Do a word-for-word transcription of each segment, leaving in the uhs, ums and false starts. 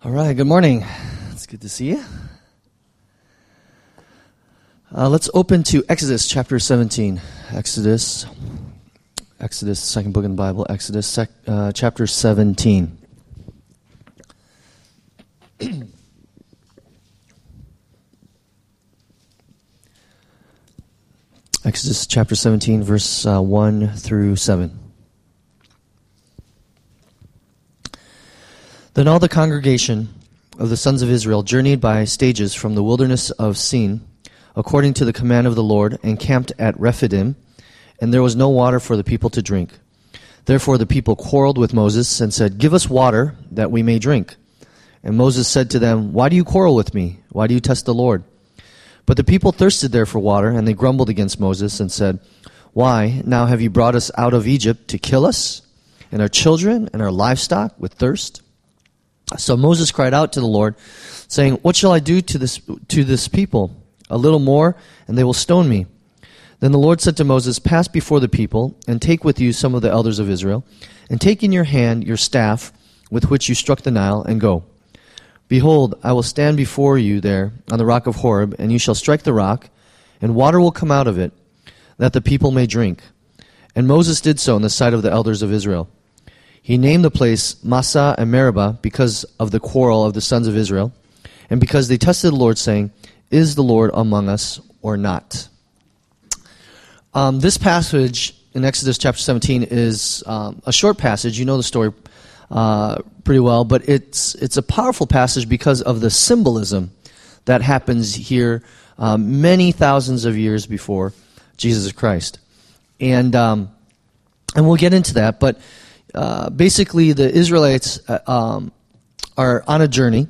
All right, good morning. It's good to see you. Uh, let's open to Exodus chapter seventeen. Exodus, Exodus, second book in the Bible, Exodus sec, uh, chapter seventeen. Exodus chapter seventeen, verse uh, one through seven. Then all the congregation of the sons of Israel journeyed by stages from the wilderness of Sin, according to the command of the Lord, and camped at Rephidim, and there was no water for the people to drink. Therefore the people quarreled with Moses and said, "Give us water that we may drink." And Moses said to them, "Why do you quarrel with me? Why do you test the Lord?" But the people thirsted there for water, and they grumbled against Moses and said, "Why, now have you brought us out of Egypt to kill us, and our children and our livestock with thirst?" So Moses cried out to the Lord, saying, "What shall I do to this to this people? A little more, and they will stone me." Then the Lord said to Moses, "Pass before the people, and take with you some of the elders of Israel, and take in your hand your staff with which you struck the Nile, and go. Behold, I will stand before you there on the rock of Horeb, and you shall strike the rock, and water will come out of it, that the people may drink." And Moses did so in the sight of the elders of Israel. He named the place Massah and Meribah because of the quarrel of the sons of Israel, and because they tested the Lord, saying, "Is the Lord among us or not?" Um, this passage in Exodus chapter seventeen is um, a short passage. You know the story uh, pretty well, but it's it's a powerful passage because of the symbolism that happens here um, many thousands of years before Jesus Christ, and um, and we'll get into that, but. Uh, basically, the Israelites uh, um, are on a journey,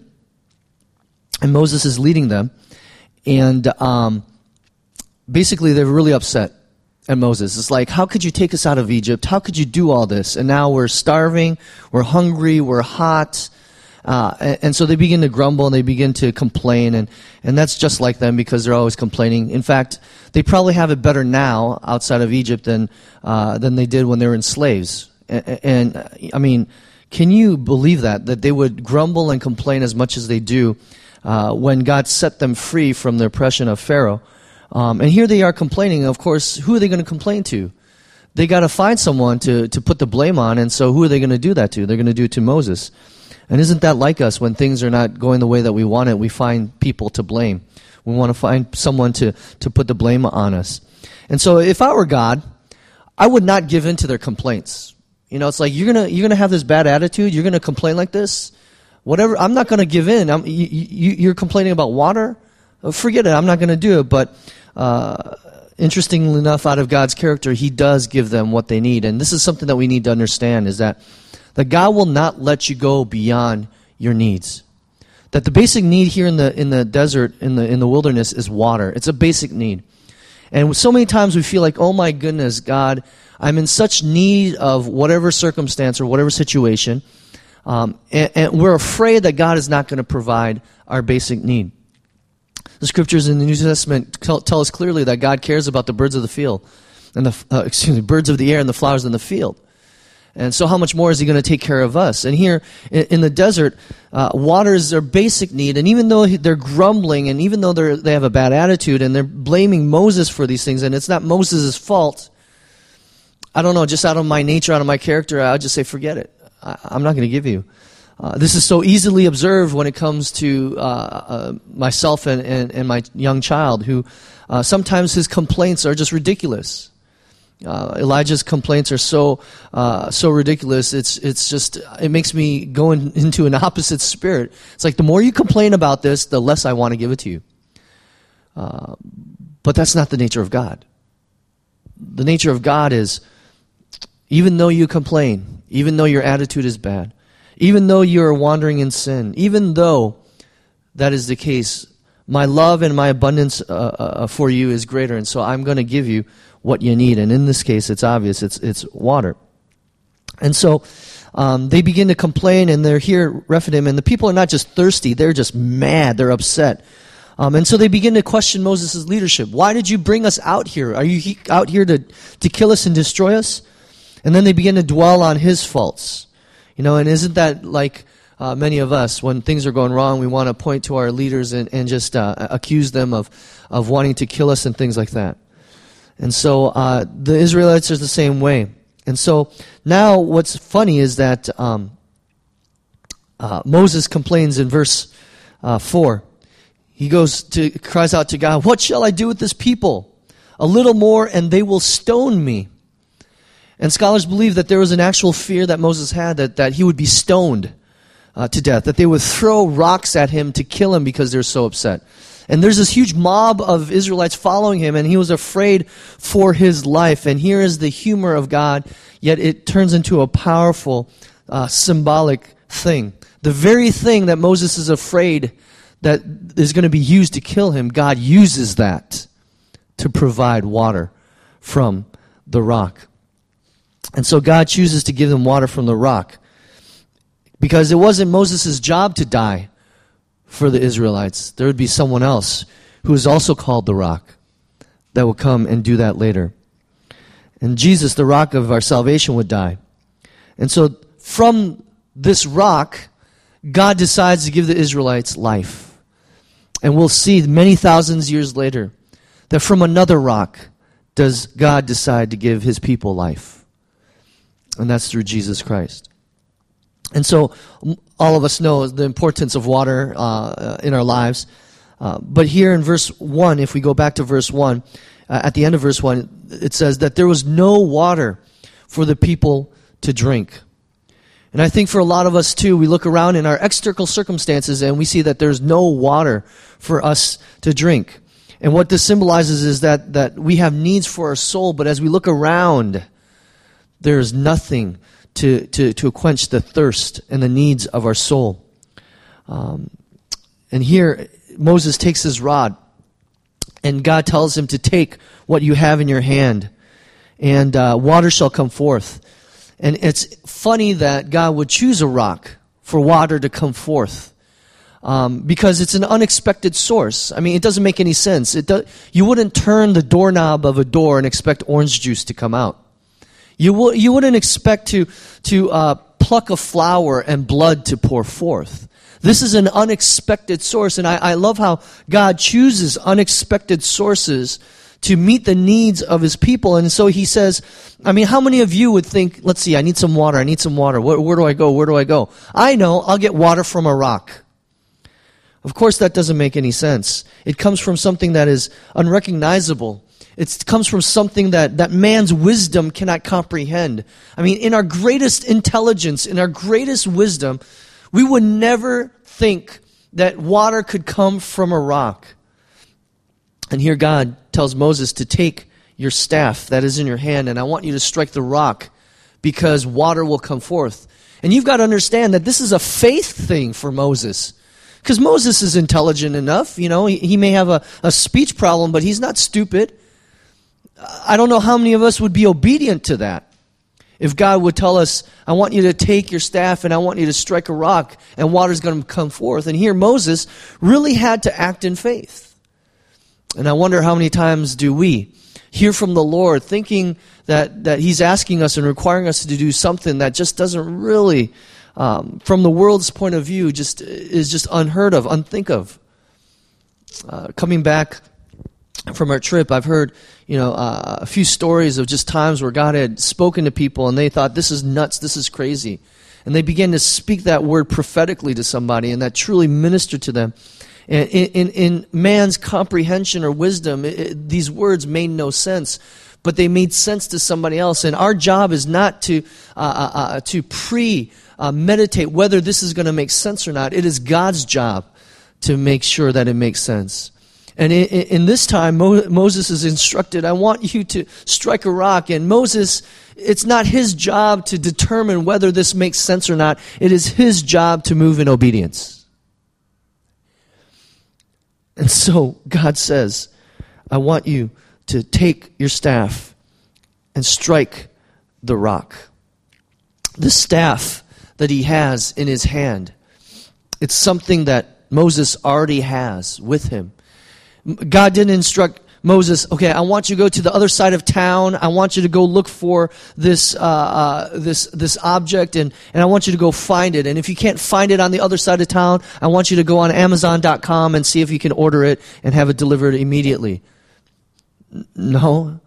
and Moses is leading them. And um, basically, they're really upset at Moses. It's like, how could you take us out of Egypt? How could you do all this? And now we're starving, we're hungry, we're hot. Uh, and, and so they begin to grumble, and they begin to complain. And, and that's just like them because they're always complaining. In fact, they probably have it better now outside of Egypt than uh, than they did when they were enslaved. And, and I mean, can you believe that? That they would grumble and complain as much as they do uh, when God set them free from the oppression of Pharaoh. Um, and here they are complaining. Of course, who are they going to complain to? They got to find someone to, to put the blame on, and so who are they going to do that to? They're going to do it to Moses. And isn't that like us? When things are not going the way that we want it, we find people to blame. We want to find someone to, to put the blame on us. And so if I were God, I would not give in to their complaints. You know, it's like you're gonna you're gonna have this bad attitude. You're gonna complain like this. Whatever. I'm not gonna give in. I'm, you, you, you're complaining about water. Forget it. I'm not gonna do it. But uh, interestingly enough, out of God's character, He does give them what they need. And this is something that we need to understand: is that that God will not let you go beyond your needs. That the basic need here in the in the desert, in the in the wilderness, is water. It's a basic need. And so many times we feel like, oh my goodness, God, I'm in such need of whatever circumstance or whatever situation, um, and, and we're afraid that God is not going to provide our basic need. The scriptures in the New Testament tell, tell us clearly that God cares about the birds of the field, and the uh, excuse me, birds of the air and the flowers in the field. And so how much more is He going to take care of us? And here in, in the desert, uh, water is their basic need. And even though they're grumbling, and even though they they have a bad attitude, and they're blaming Moses for these things, and it's not Moses' fault, I don't know, just out of my nature, out of my character, I'll just say, forget it. I, I'm not going to give you. Uh, this is so easily observed when it comes to uh, uh, myself and, and, and my young child, who uh, sometimes his complaints are just ridiculous. Uh, Elijah's complaints are so uh, so ridiculous. It's it's just it makes me go in, into an opposite spirit. It's like the more you complain about this, the less I want to give it to you. Uh, but that's not the nature of God. The nature of God is, even though you complain, even though your attitude is bad, even though you are wandering in sin, even though that is the case, my love and my abundance uh, uh, for you is greater, and so I'm going to give you what you need. And in this case, it's obvious, it's it's water. And so um, they begin to complain, and they're here at Rephidim, and the people are not just thirsty, they're just mad, they're upset. Um, and so they begin to question Moses' leadership. Why did you bring us out here? Are you he- out here to, to kill us and destroy us? And then they begin to dwell on his faults. You know, and isn't that like uh, many of us, when things are going wrong, we want to point to our leaders and, and just uh, accuse them of, of wanting to kill us and things like that. And so uh, the Israelites are the same way. And so now what's funny is that um, uh, Moses complains in verse uh, four. He goes to cries out to God, "What shall I do with this people? A little more and they will stone me." And scholars believe that there was an actual fear that Moses had, that, that he would be stoned uh, to death, that they would throw rocks at him to kill him because they're so upset. And there's this huge mob of Israelites following him, and he was afraid for his life. And here is the humor of God, yet it turns into a powerful uh, symbolic thing. The very thing that Moses is afraid that is going to be used to kill him, God uses that to provide water from the rock. And so God chooses to give them water from the rock, because it wasn't Moses' job to die for the Israelites. There would be someone else who is also called the rock that will come and do that later. And Jesus, the rock of our salvation, would die. And so from this rock, God decides to give the Israelites life. And we'll see many thousands years later that from another rock does God decide to give his people life. And that's through Jesus Christ. And so all of us know the importance of water uh, in our lives. Uh, but here in verse one, if we go back to verse one, uh, at the end of verse one, it says that there was no water for the people to drink. And I think for a lot of us too, we look around in our external circumstances and we see that there's no water for us to drink. And what this symbolizes is that, that we have needs for our soul, but as we look around, there is nothing to, to, to quench the thirst and the needs of our soul. Um, and here, Moses takes his rod, and God tells him to take what you have in your hand, and uh, water shall come forth. And it's funny that God would choose a rock for water to come forth, um, because it's an unexpected source. I mean, it doesn't make any sense. It do, you wouldn't turn the doorknob of a door and expect orange juice to come out. You, w- you wouldn't expect to, to uh, pluck a flower and blood to pour forth. This is an unexpected source, and I, I love how God chooses unexpected sources to meet the needs of his people. And so he says, I mean, how many of you would think, let's see, I need some water, I need some water. Where, where do I go? Where do I go? I know, I'll get water from a rock. Of course, that doesn't make any sense. It comes from something that is unrecognizable. It comes from something that, that man's wisdom cannot comprehend. I mean, in our greatest intelligence, in our greatest wisdom, we would never think that water could come from a rock. And here God tells Moses to take your staff that is in your hand, and I want you to strike the rock because water will come forth. And you've got to understand that this is a faith thing for Moses. Because Moses is intelligent enough, you know, he, he may have a, a speech problem, but he's not stupid. I don't know how many of us would be obedient to that. If God would tell us, I want you to take your staff and I want you to strike a rock and water's going to come forth. And here Moses really had to act in faith. And I wonder how many times do we hear from the Lord thinking that, that he's asking us and requiring us to do something that just doesn't really, um, from the world's point of view, just is just unheard of, unthink of. Uh, coming back from our trip, I've heard, you know, uh, a few stories of just times where God had spoken to people and they thought, this is nuts, this is crazy. And they began to speak that word prophetically to somebody, and that truly ministered to them. And in, in, in man's comprehension or wisdom, it, it, these words made no sense, but they made sense to somebody else. And our job is not to uh, uh, to pre-meditate uh, whether this is going to make sense or not. It is God's job to make sure that it makes sense. And in, in this time, Mo- Moses is instructed, I want you to strike a rock. And Moses, it's not his job to determine whether this makes sense or not. It is his job to move in obedience. And so God says, I want you to take your staff and strike the rock. The staff that he has in his hand, it's something that Moses already has with him. God didn't instruct Moses, okay, I want you to go to the other side of town. I want you to go look for this uh, uh, this this object, and, and I want you to go find it. And if you can't find it on the other side of town, I want you to go on Amazon dot com and see if you can order it and have it delivered immediately. N- no.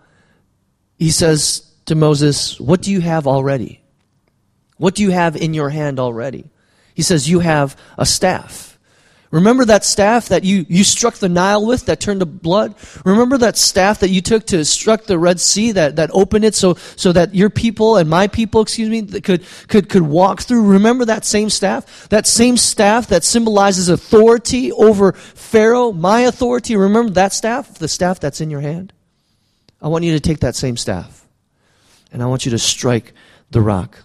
He says to Moses, what do you have already? What do you have in your hand already? He says, you have a staff. Remember that staff that you, you struck the Nile with that turned to blood? Remember that staff that you took to struck the Red Sea that, that opened it so, so that your people and my people, excuse me, that could, could, could walk through? Remember that same staff? That same staff that symbolizes authority over Pharaoh, my authority. Remember that staff? The staff that's in your hand? I want you to take that same staff and I want you to strike the rock.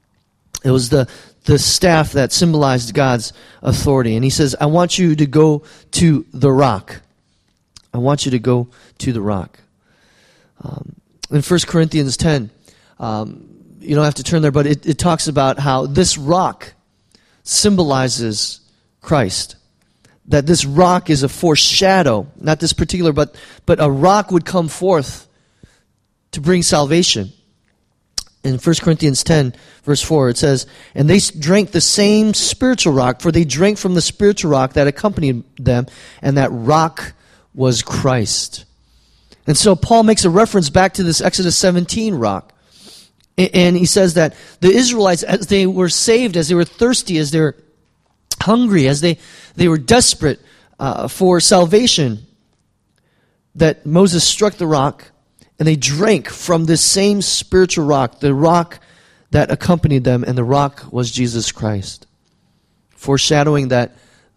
It was the the staff that symbolized God's authority. And he says, I want you to go to the rock. I want you to go to the rock. Um, in First Corinthians ten, um, you don't have to turn there, but it, it talks about how this rock symbolizes Christ. That this rock is a foreshadow, not this particular, but, but a rock would come forth to bring salvation. In First Corinthians ten, verse four, it says, and they drank the same spiritual rock, for they drank from the spiritual rock that accompanied them, and that rock was Christ. And so Paul makes a reference back to this Exodus seventeen rock. And he says that the Israelites, as they were saved, as they were thirsty, as they were hungry, as they, they were desperate uh, for salvation, that Moses struck the rock, and they drank from this same spiritual rock, the rock that accompanied them, and the rock was Jesus Christ. Foreshadowing that,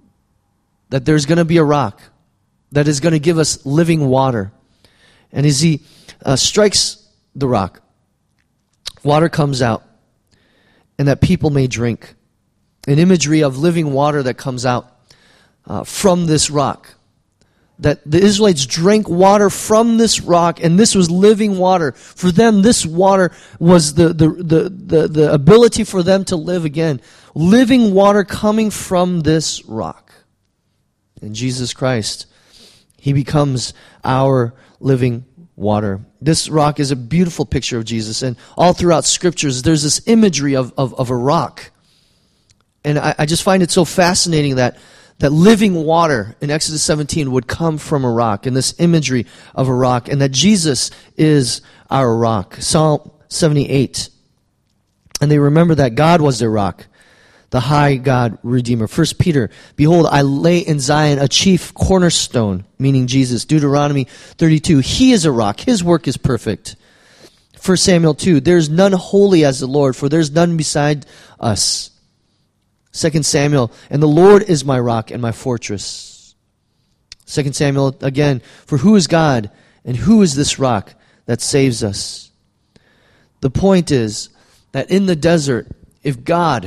that there's going to be a rock that is going to give us living water. And as he uh, strikes the rock, water comes out, and that people may drink. An imagery of living water that comes out uh, from this rock. That the Israelites drank water from this rock, and this was living water. For them, this water was the, the, the, the, the ability for them to live again. Living water coming from this rock. And Jesus Christ, he becomes our living water. This rock is a beautiful picture of Jesus, and all throughout scriptures, there's this imagery of, of, of a rock. And I, I just find it so fascinating that that living water in Exodus seventeen would come from a rock, and this imagery of a rock, and that Jesus is our rock. Psalm seventy-eight. And they remember that God was their rock, the high God Redeemer. First Peter, behold, I lay in Zion a chief cornerstone, meaning Jesus. Deuteronomy thirty-two, he is a rock, his work is perfect. First Samuel two, there's none holy as the Lord, for there's none beside us. Second Samuel, and the Lord is my rock and my fortress. Second Samuel, again, for who is God and who is this rock that saves us? The point is that in the desert, if God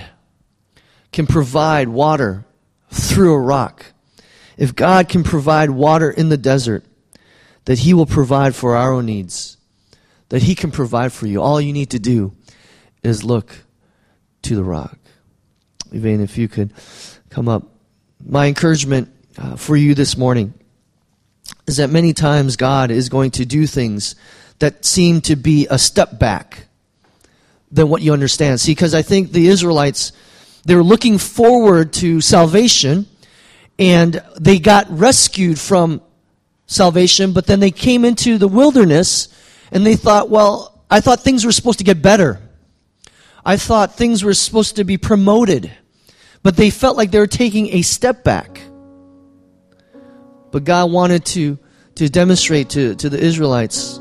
can provide water through a rock, if God can provide water in the desert, that he will provide for our own needs, that he can provide for you. All you need to do is look to the rock. Yvain, if you could come up. My encouragement uh, for you this morning is that many times God is going to do things that seem to be a step back than what you understand. See, because I think the Israelites, they were looking forward to salvation, and they got rescued from salvation, but then they came into the wilderness, and they thought, well, I thought things were supposed to get better. I thought things were supposed to be promoted, but they felt like they were taking a step back. But God wanted to, to demonstrate to, to the Israelites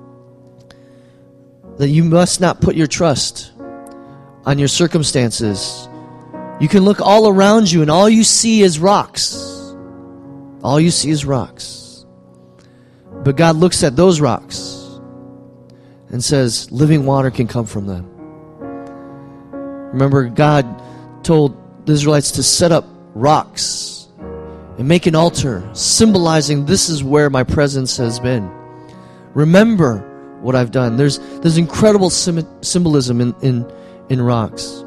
that you must not put your trust on your circumstances. You can look all around you and all you see is rocks. All you see is rocks. But God looks at those rocks and says, living water can come from them. Remember, God told the Israelites to set up rocks and make an altar, symbolizing this is where my presence has been. Remember what I've done. There's there's incredible sim- symbolism in, in, in rocks.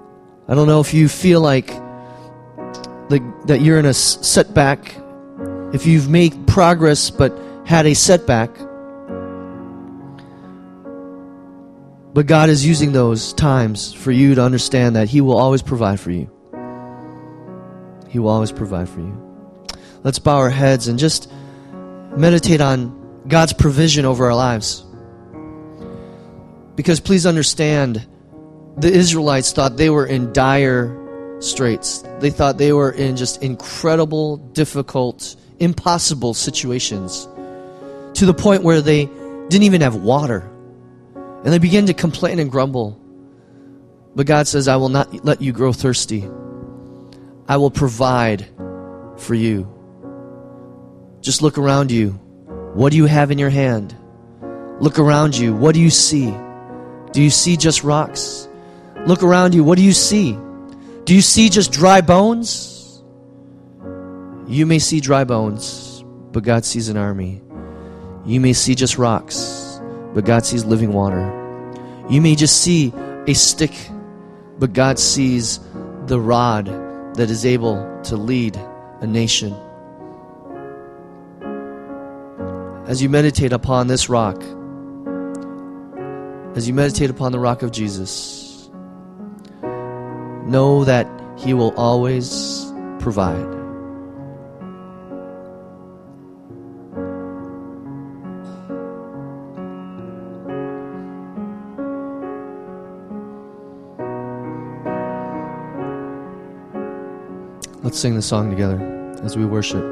I don't know if you feel like the, that you're in a setback if you've made progress but had a setback, but God is using those times for you to understand that He will always provide for you. He will always provide for you. Let's bow our heads and just meditate on God's provision over our lives. Because please understand, the Israelites thought they were in dire straits. They thought they were in just incredible, difficult, impossible situations, to the point where they didn't even have water. And they began to complain and grumble. But God says, I will not let you grow thirsty. I will provide for you. Just look around you. What do you have in your hand? Look around you. What do you see? Do you see just rocks? Look around you. What do you see? Do you see just dry bones? You may see dry bones, but God sees an army. You may see just rocks, but God sees living water. You may just see a stick, but God sees the rod that is able to lead a nation. As you meditate upon this rock, as you meditate upon the rock of Jesus, know that He will always provide. Let's sing the song together as we worship.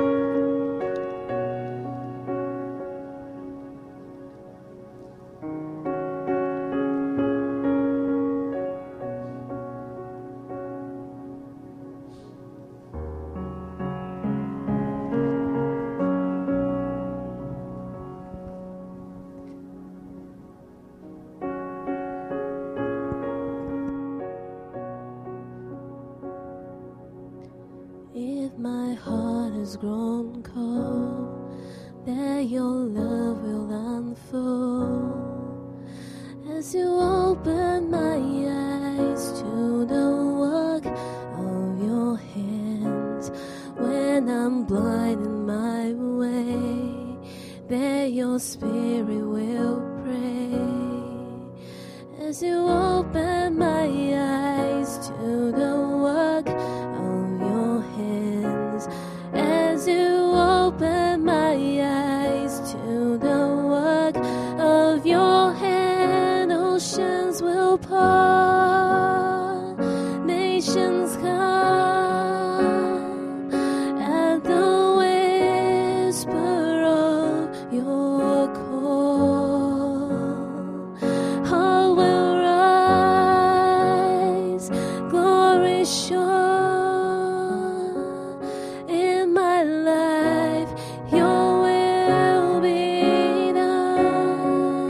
If my heart has grown cold, that your love will unfold. As you open my eyes to the work of your hands, when I'm blind in my way, that your spirit will pray. As you open my eyes to the work of your hands, as you open my eyes to the work of your hand, oceans will part, nations come at the whisper of your call. All will rise, glory sure. In my life, your will be done.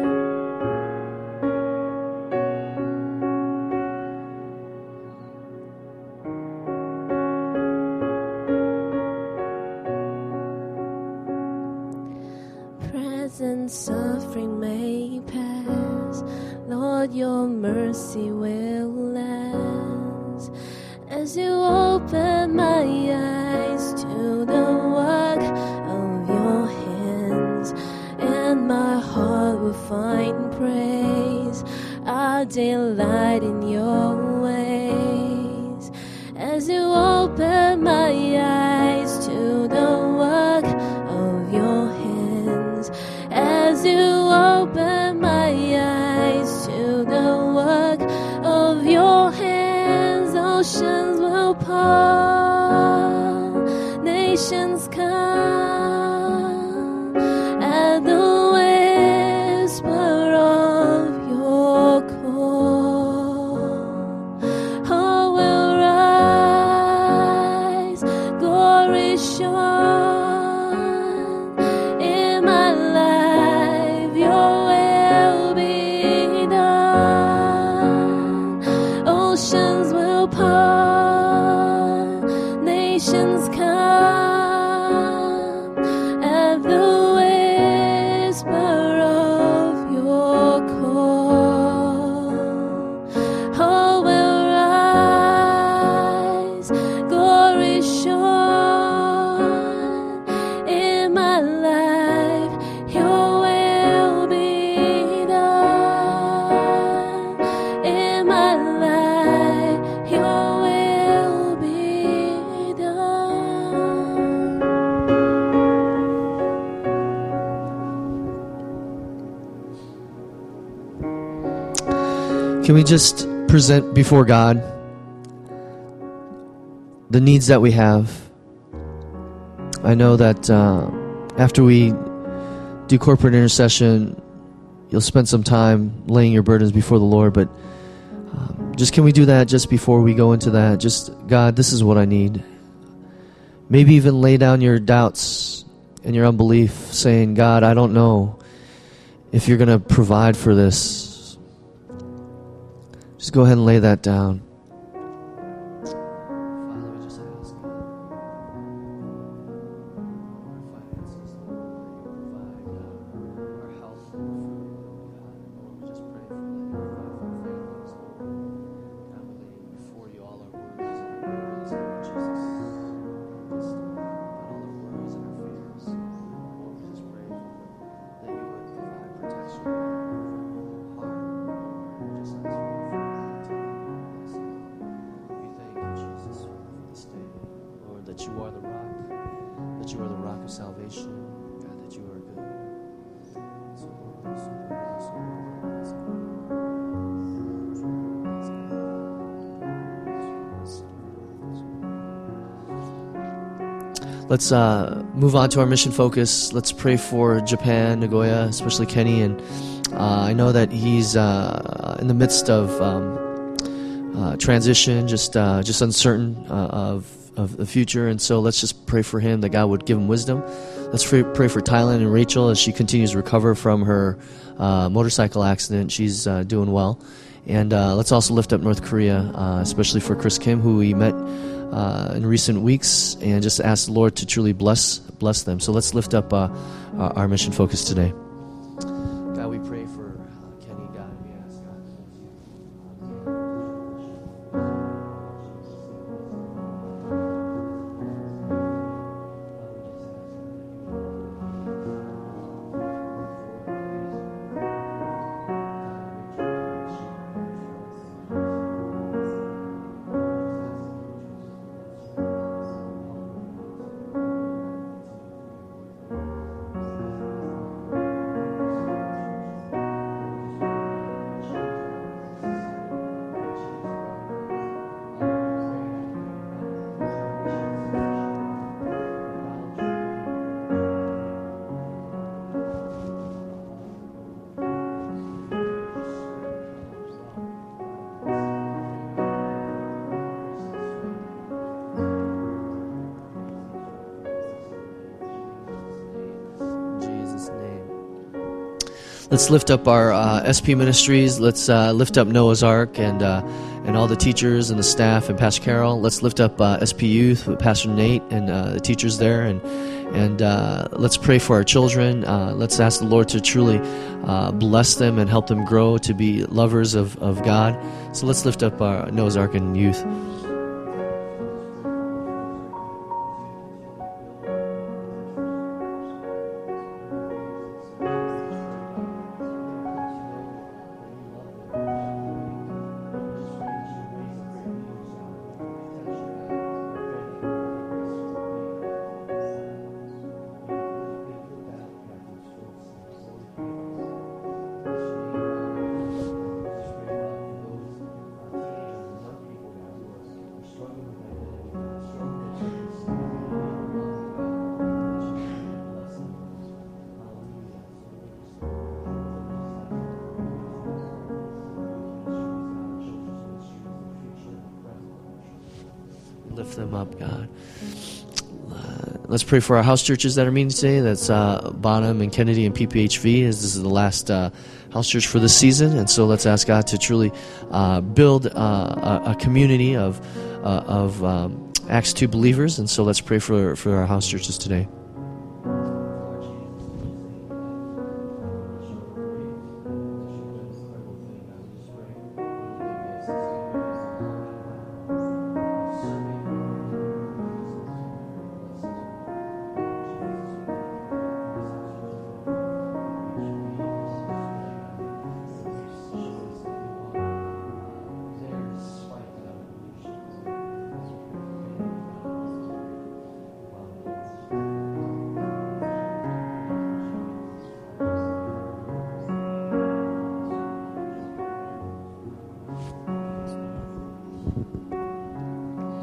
Present suffering may pass, Lord, your mercy will last. As you open my eyes to the work of your hands, and my heart will find praise, I delight in your ways. As you open my eyes to the work of your hands, as you open my eyes to the work of your hands, oceans will part, nations come at the whisper of your call. All will rise, glory shone. In my life, your will be done. Oceans will part, nations come at the whisper of your call. All will rise, glory shone. Can we just present before God the needs that we have? I know that uh, after we do corporate intercession, you'll spend some time laying your burdens before the Lord, but um, just can we do that just before we go into that? Just, God, this is what I need. Maybe even lay down your doubts and your unbelief, saying, God, I don't know if you're going to provide for this. Just go ahead and lay that down. That you are the rock, that you are the rock of salvation, God, that you are good. Let's uh, move on to our mission focus. Let's pray for Japan, Nagoya, especially Kenny. And uh, I know that he's uh, in the midst of um, uh, transition, just uh, just uncertain uh, of of the future, and so let's just pray for him, that God would give him wisdom. Let's pray, pray for Thailand and Rachel as she continues to recover from her uh, motorcycle accident. She's uh, doing well. And uh, let's also lift up North Korea, uh, especially for Chris Kim, who we met uh, in recent weeks, and just ask the Lord to truly bless bless them. So let's lift up uh, our mission focus today. God, we pray for uh, Kenny, God, we ask God. Let's lift up our uh, S P ministries. Let's uh, lift up Noah's Ark and uh, and all the teachers and the staff and Pastor Carol. Let's lift up uh, S P Youth with Pastor Nate and uh, the teachers there. And and uh, let's pray for our children. Uh, let's ask the Lord to truly uh, bless them and help them grow to be lovers of, of God. So let's lift up our Noah's Ark and youth. Lift them up, God. Uh, let's pray for our house churches that are meeting today. That's uh, Bonham and Kennedy and P P H V, as this is the last uh, house church for this season. And so let's ask God to truly uh, build uh, a, a community of uh, of um, Acts two believers. And so let's pray for, for our house churches today.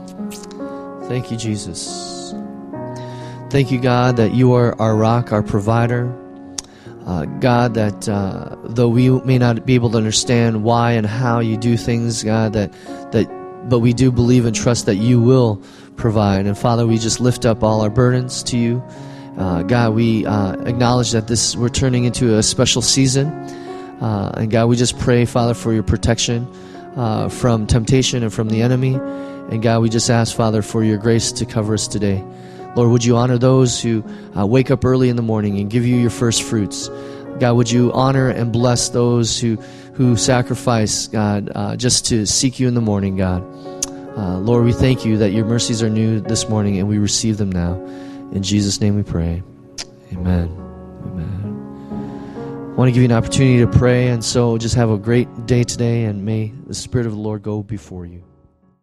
Thank you, Jesus. Thank you, God, that you are our rock, our provider. Uh, God, that uh, though we may not be able to understand why and how you do things, God, that that but we do believe and trust that you will provide. And Father, we just lift up all our burdens to you. Uh, God, we uh, acknowledge that this we're turning into a special season. Uh, and God, we just pray, Father, for your protection uh, from temptation and from the enemy. And God, we just ask, Father, for your grace to cover us today. Lord, would you honor those who uh, wake up early in the morning and give you your first fruits? God, would you honor and bless those who, who sacrifice, God, uh, just to seek you in the morning, God. Uh, Lord, we thank you that your mercies are new this morning, and we receive them now. In Jesus' name we pray. Amen. Amen. I want to give you an opportunity to pray, and so just have a great day today, and may the Spirit of the Lord go before you.